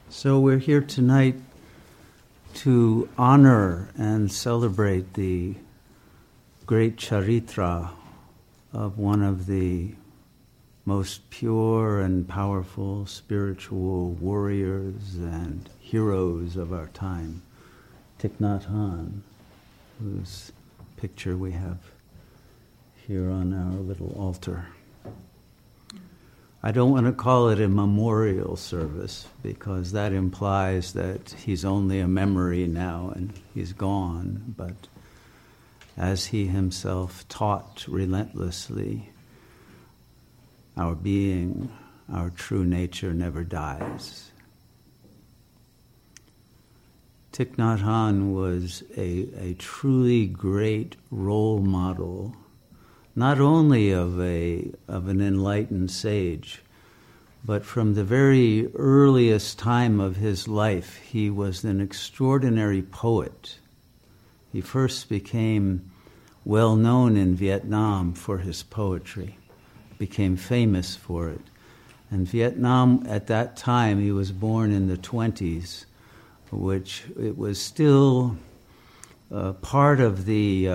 So we're here tonight to honor and celebrate the great charitra of one of the most pure and powerful spiritual warriors and heroes of our time, Thich Nhat Hanh, whose picture we have here on our little altar. I don't want to call it a memorial service because that implies that he's only a memory now and he's gone. But as he himself taught relentlessly, our being, our true nature never dies. Thich Nhat Hanh was a truly great role model, not only of an enlightened sage, but from the very earliest time of his life, he was an extraordinary poet. He first became well known in Vietnam for his poetry, became famous for it. And Vietnam, at that time, he was born in the 1920s, which it was still part of the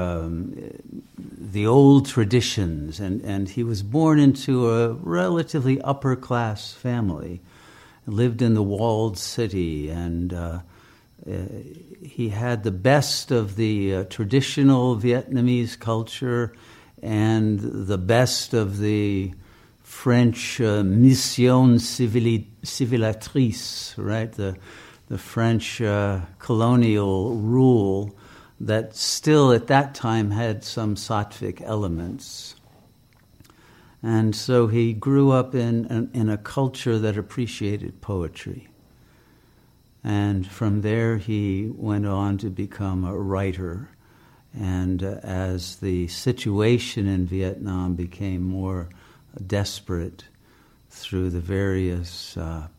old traditions, and he was born into a relatively upper class family, lived in the walled city, and he had the best of the traditional Vietnamese culture and the best of the French mission civilisatrice, right? The French colonial rule that still at that time had some sattvic elements. And so he grew up in a culture that appreciated poetry. And from there he went on to become a writer. And as the situation in Vietnam became more desperate through the various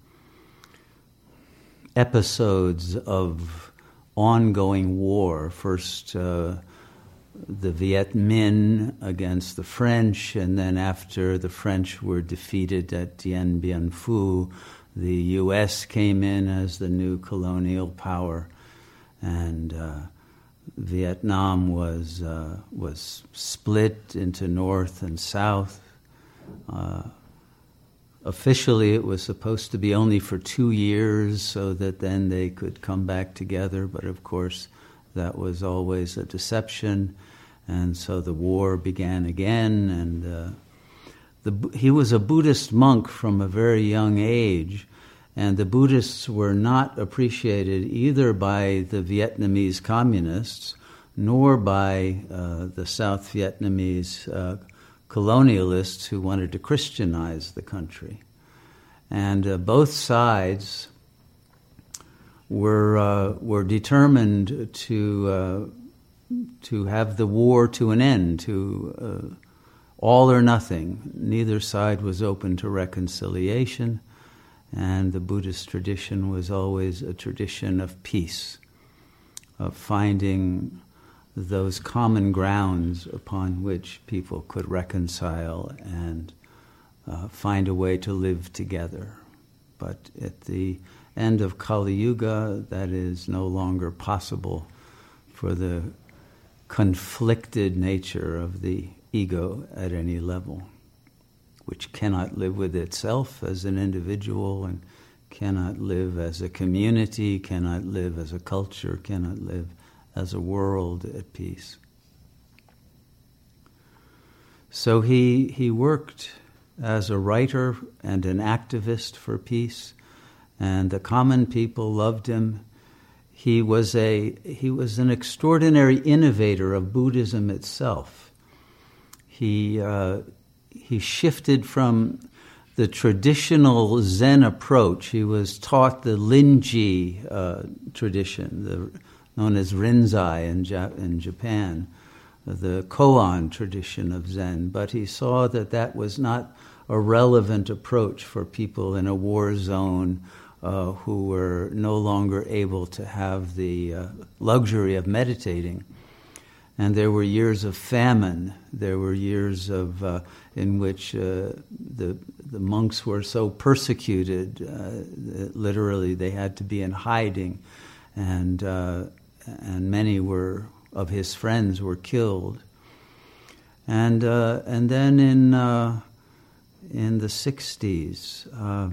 episodes of ongoing war, first the Viet Minh against the French, and then after the French were defeated at Dien Bien Phu, the U.S. came in as the new colonial power, and Vietnam was split into North and South. Officially, it was supposed to be only for 2 years so that then they could come back together, but of course that was always a deception, and so the war began again, and he was a Buddhist monk from a very young age, and the Buddhists were not appreciated either by the Vietnamese communists nor by the South Vietnamese colonialists who wanted to Christianize the country. And both sides were determined to have the war to an end, to all or nothing. Neither side was open to reconciliation, and the Buddhist tradition was always a tradition of peace, of finding those common grounds upon which people could reconcile and find a way to live together. But at the end of Kali Yuga, that is no longer possible for the conflicted nature of the ego at any level, which cannot live with itself as an individual and cannot live as a community, cannot live as a culture, cannot live as a world at peace. So he worked as a writer and an activist for peace, and the common people loved him. He was an extraordinary innovator of Buddhism itself. He shifted from the traditional Zen approach. He was taught the Linji tradition, known as Rinzai in Japan, the koan tradition of Zen, but he saw that was not a relevant approach for people in a war zone who were no longer able to have the luxury of meditating. And there were years of famine. There were years of in which the monks were so persecuted, that literally they had to be in hiding, and many of his friends were killed. And then in the 60s,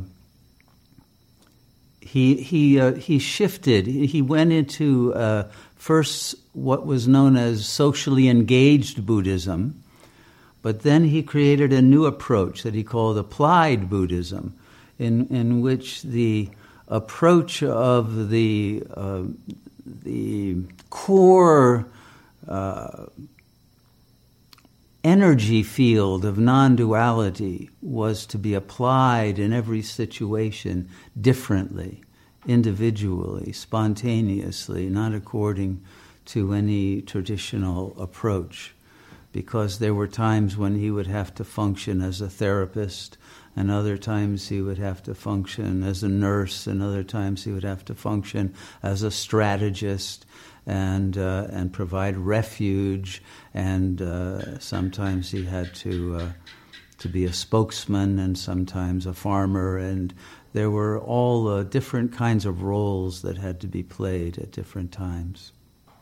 he shifted. He went into first what was known as socially engaged Buddhism, but then he created a new approach that he called applied Buddhism, in which the approach of the core energy field of non-duality was to be applied in every situation differently, individually, spontaneously, not according to any traditional approach, because there were times when he would have to function as a therapist, and other times he would have to function as a nurse, and other times he would have to function as a strategist and provide refuge, and sometimes he had to be a spokesman, and sometimes a farmer, and there were all different kinds of roles that had to be played at different times.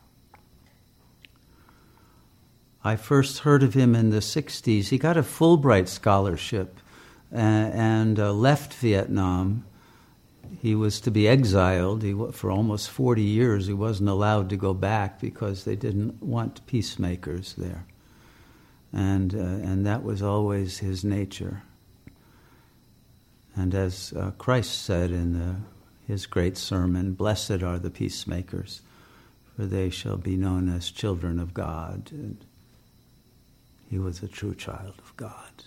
I first heard of him in the 60s. He got a Fulbright scholarship and left Vietnam. He was to be exiled. For almost 40 years, he wasn't allowed to go back because they didn't want peacemakers there. And that was always his nature. And as Christ said in his great sermon, "Blessed are the peacemakers, for they shall be known as children of God." And he was a true child of God.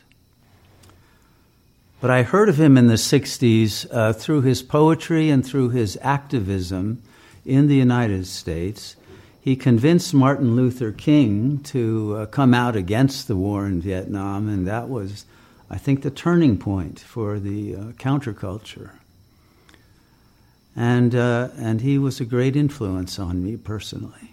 But I heard of him in the 60s through his poetry and through his activism in the United States. He convinced Martin Luther King to come out against the war in Vietnam, and that was, I think, the turning point for the counterculture. And he was a great influence on me personally.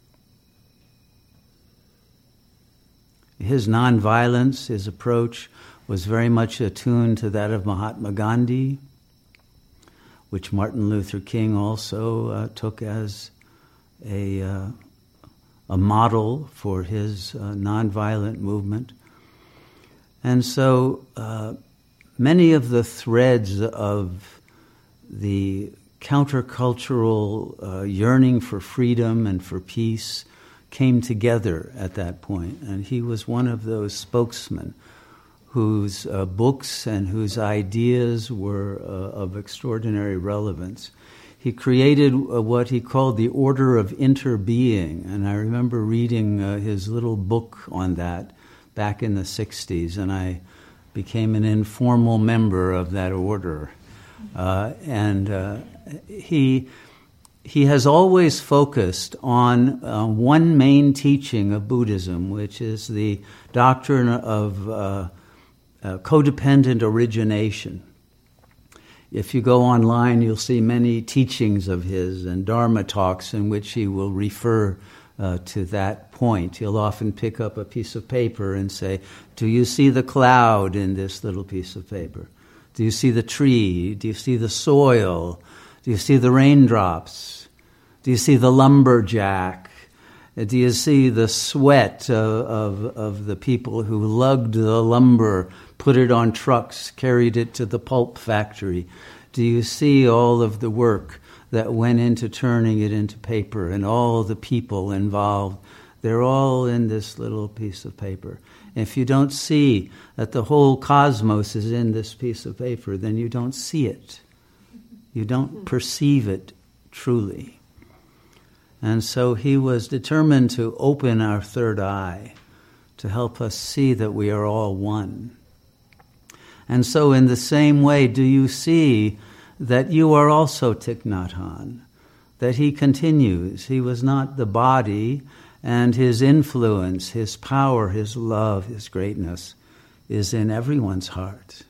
His nonviolence, his approach, was very much attuned to that of Mahatma Gandhi, which Martin Luther King also took as a model for his nonviolent movement. And so many of the threads of the countercultural yearning for freedom and for peace came together at that point. And he was one of those spokesmen whose books and whose ideas were of extraordinary relevance. He created what he called the Order of Interbeing, and I remember reading his little book on that back in the 60s, and I became an informal member of that order. He has always focused on one main teaching of Buddhism, which is the doctrine of codependent origination. If you go online, you'll see many teachings of his and Dharma talks in which he will refer to that point. He'll often pick up a piece of paper and say, "Do you see the cloud in this little piece of paper? Do you see the tree? Do you see the soil? Do you see the raindrops? Do you see the lumberjack? Do you see the sweat of the people who lugged the lumber, put it on trucks, carried it to the pulp factory? Do you see all of the work that went into turning it into paper and all the people involved? They're all in this little piece of paper. If you don't see that the whole cosmos is in this piece of paper, then you don't see it. You don't perceive it truly." And so he was determined to open our third eye, to help us see that we are all one. And so in the same way, do you see that you are also Thich Nhat Hanh, that he continues. He was not the body, and his influence, his power, his love, his greatness is in everyone's heart.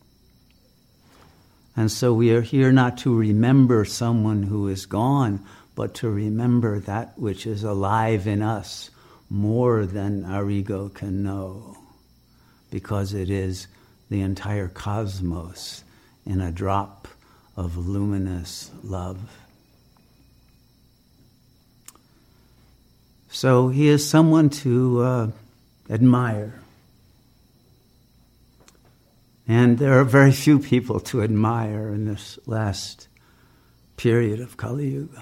And so we are here not to remember someone who is gone, but to remember that which is alive in us, more than our ego can know, because it is the entire cosmos in a drop of luminous love. So he is someone to admire. And there are very few people to admire in this last period of Kali Yuga.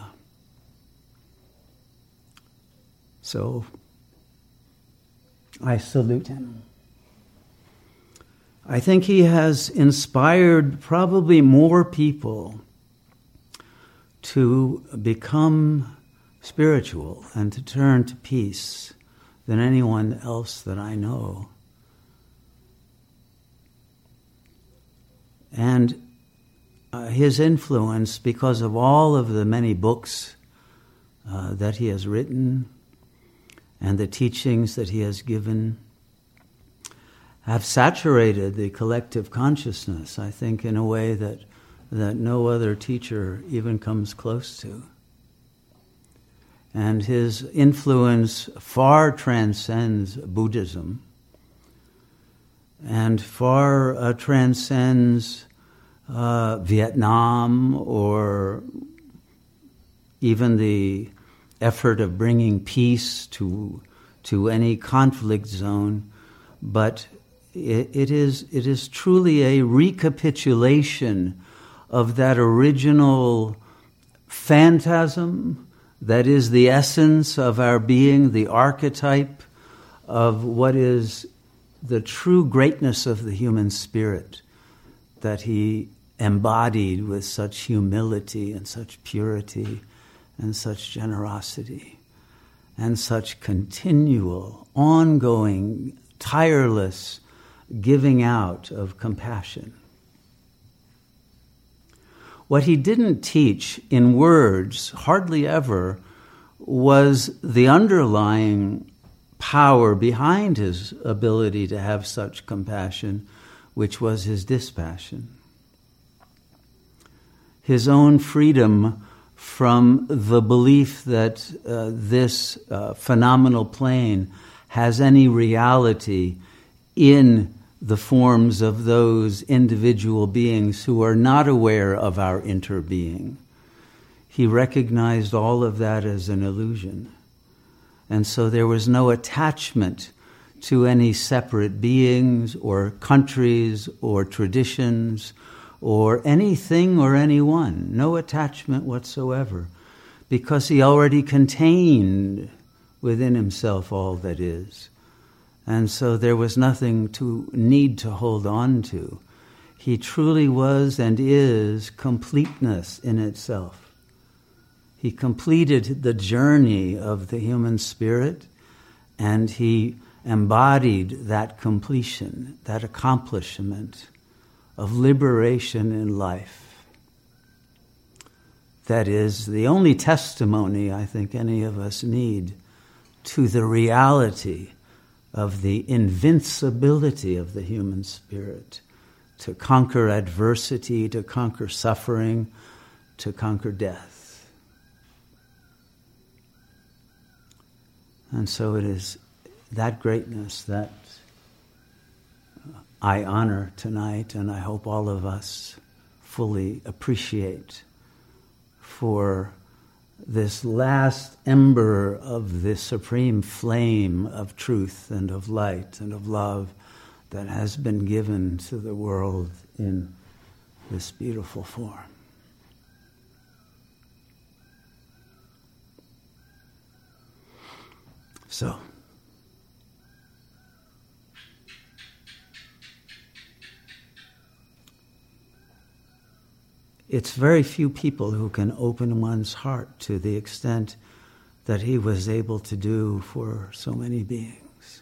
So I salute him. I think he has inspired probably more people to become spiritual and to turn to peace than anyone else that I know. And his influence, because of all of the many books that he has written and the teachings that he has given, have saturated the collective consciousness, I think, in a way that no other teacher even comes close to. And his influence far transcends Buddhism and far transcends Vietnam or even the effort of bringing peace to any conflict zone, but it is truly a recapitulation of that original phantasm that is the essence of our being, the archetype of what is the true greatness of the human spirit that he embodied with such humility and such purity and such generosity and such continual, ongoing, tireless giving out of compassion. What he didn't teach in words, hardly ever, was the underlying power behind his ability to have such compassion, which was his dispassion. His own freedom from the belief that this phenomenal plane has any reality in the forms of those individual beings who are not aware of our interbeing. He recognized all of that as an illusion. And so there was no attachment to any separate beings or countries or traditions or anything or anyone. No attachment whatsoever, because he already contained within himself all that is. And so there was nothing to need to hold on to. He truly was and is completeness in itself. He completed the journey of the human spirit, and he embodied that completion, that accomplishment of liberation in life. That is the only testimony I think any of us need to the reality of the invincibility of the human spirit to conquer adversity, to conquer suffering, to conquer death. And so it is that greatness that I honor tonight, and I hope all of us fully appreciate for this last ember of the supreme flame of truth and of light and of love that has been given to the world in this beautiful form. So, it's very few people who can open one's heart to the extent that he was able to do for so many beings.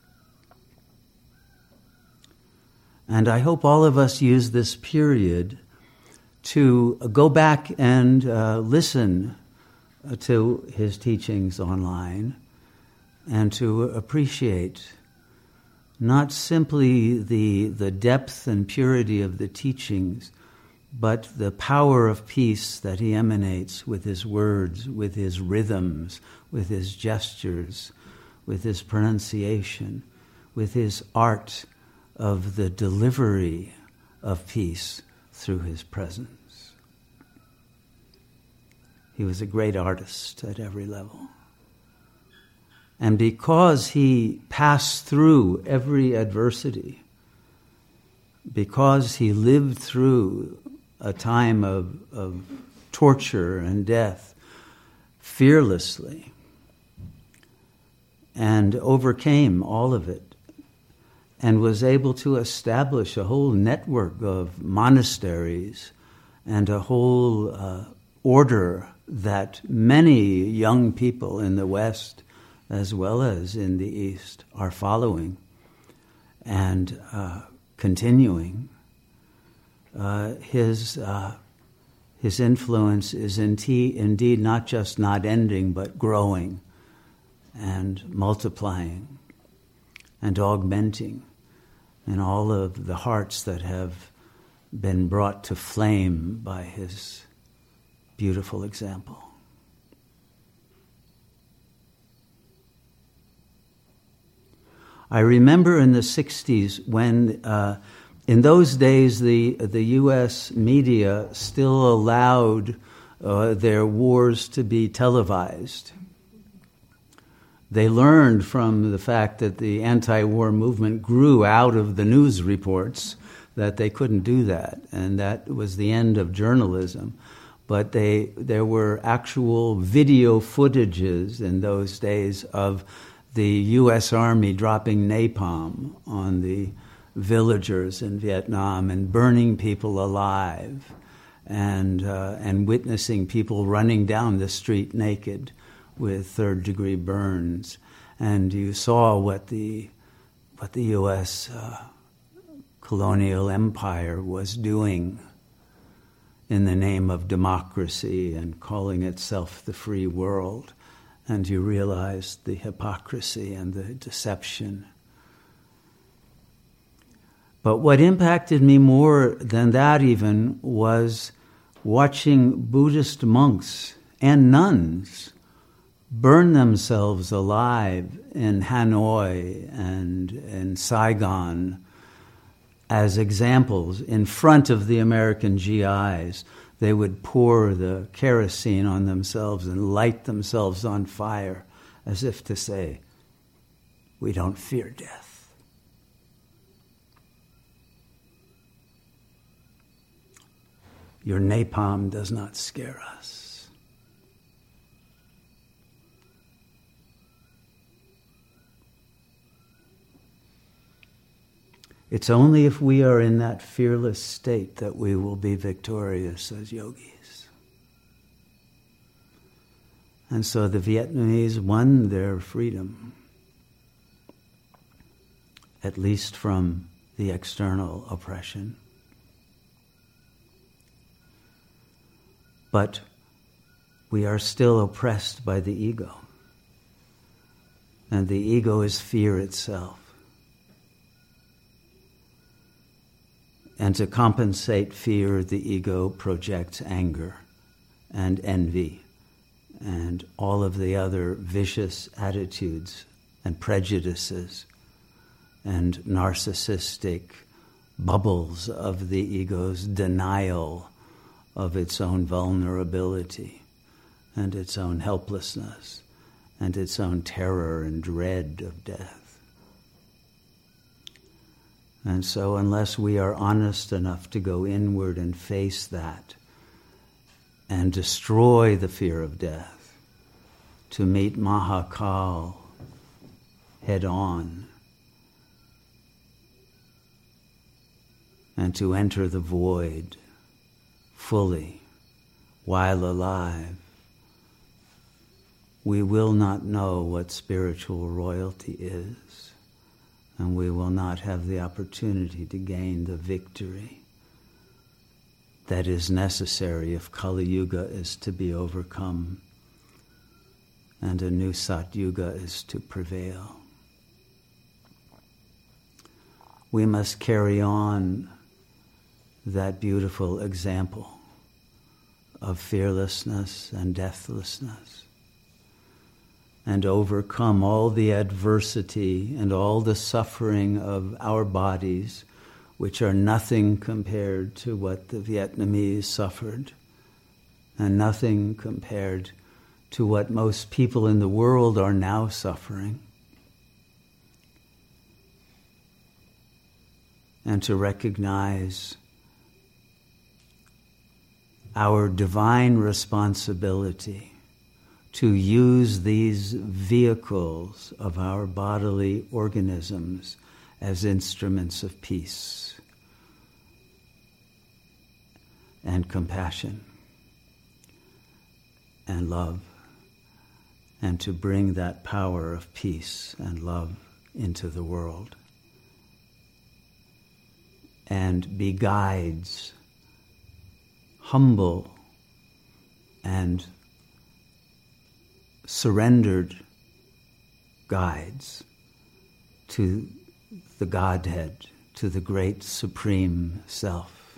And I hope all of us use this period to go back and listen to his teachings online and to appreciate not simply the depth and purity of the teachings, but the power of peace that he emanates with his words, with his rhythms, with his gestures, with his pronunciation, with his art of the delivery of peace through his presence. He was a great artist at every level. And because he passed through every adversity, because he lived through a time of torture and death fearlessly and overcame all of it and was able to establish a whole network of monasteries and a whole order that many young people in the West as well as in the East are following and continuing. His influence is indeed not just not ending, but growing and multiplying and augmenting in all of the hearts that have been brought to flame by his beautiful example. I remember in the 60s when, in those days, the U.S. media still allowed their wars to be televised. They learned from the fact that the anti-war movement grew out of the news reports that they couldn't do that, and that was the end of journalism. But there were actual video footages in those days of the U.S. Army dropping napalm on the villagers in Vietnam and burning people alive, and witnessing people running down the street naked with third-degree burns. And you saw what the U.S. colonial empire was doing in the name of democracy and calling itself the free world. And you realized the hypocrisy and the deception. But what impacted me more than that even was watching Buddhist monks and nuns burn themselves alive in Hanoi and in Saigon as examples in front of the American GIs. They would pour the kerosene on themselves and light themselves on fire as if to say, "We don't fear death." Your napalm does not scare us. It's only if we are in that fearless state that we will be victorious as yogis. And so the Vietnamese won their freedom, at least from the external oppression. But we are still oppressed by the ego. And the ego is fear itself. And to compensate fear, the ego projects anger and envy and all of the other vicious attitudes and prejudices and narcissistic bubbles of the ego's denial of its own vulnerability and its own helplessness and its own terror and dread of death. And so unless we are honest enough to go inward and face that and destroy the fear of death, to meet Mahakal head on, and to enter the void fully while alive, we will not know what spiritual royalty is. And we will not have the opportunity to gain the victory that is necessary if Kali Yuga is to be overcome and a new Sat Yuga is to prevail. We must carry on that beautiful example of fearlessness and deathlessness. and overcome all the adversity and all the suffering of our bodies, which are nothing compared to what the Vietnamese suffered, and nothing compared to what most people in the world are now suffering. And to recognize our divine responsibility to use these vehicles of our bodily organisms as instruments of peace and compassion and love, and to bring that power of peace and love into the world. And be guides, humble and surrendered guides to the Godhead, to the great Supreme Self,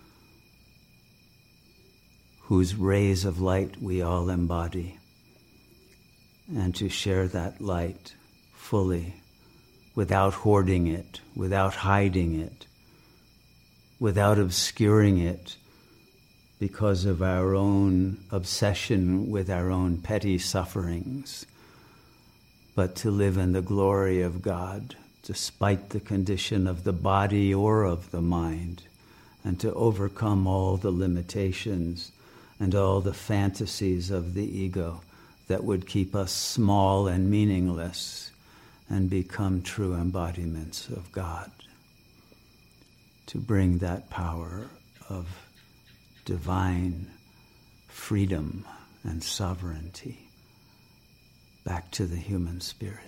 whose rays of light we all embody, and to share that light fully, without hoarding it, without hiding it, without obscuring it because of our own obsession with our own petty sufferings, but to live in the glory of God, despite the condition of the body or of the mind, and to overcome all the limitations and all the fantasies of the ego that would keep us small and meaningless, and become true embodiments of God. To bring that power of divine freedom and sovereignty back to the human spirit.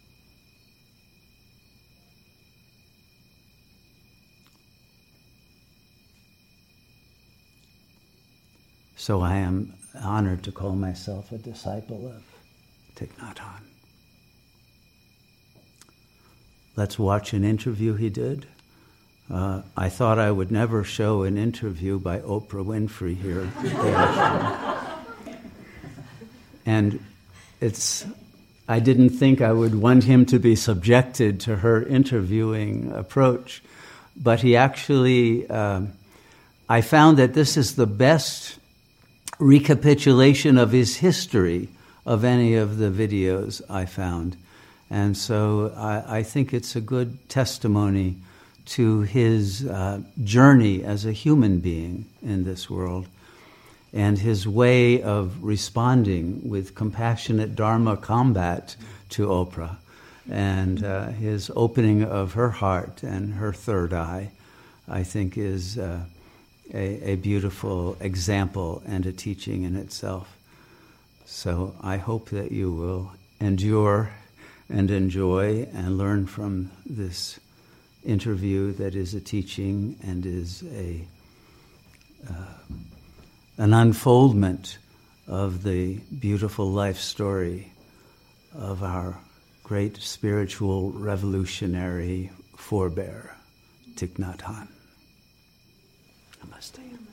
So I am honored to call myself a disciple of Thich Nhat Hanh. Let's watch an interview he did. I thought I would never show an interview by Oprah Winfrey here today. And I didn't think I would want him to be subjected to her interviewing approach, but he actually, I found that this is the best recapitulation of his history of any of the videos I found. And so I think it's a good testimony to his journey as a human being in this world, and his way of responding with compassionate Dharma combat to Oprah, and his opening of her heart and her third eye, I think is a beautiful example and a teaching in itself. So I hope that you will endure and enjoy and learn from this interview that is a teaching and is an unfoldment of the beautiful life story of our great spiritual revolutionary forebear, Thich Nhat Hanh. Namaste.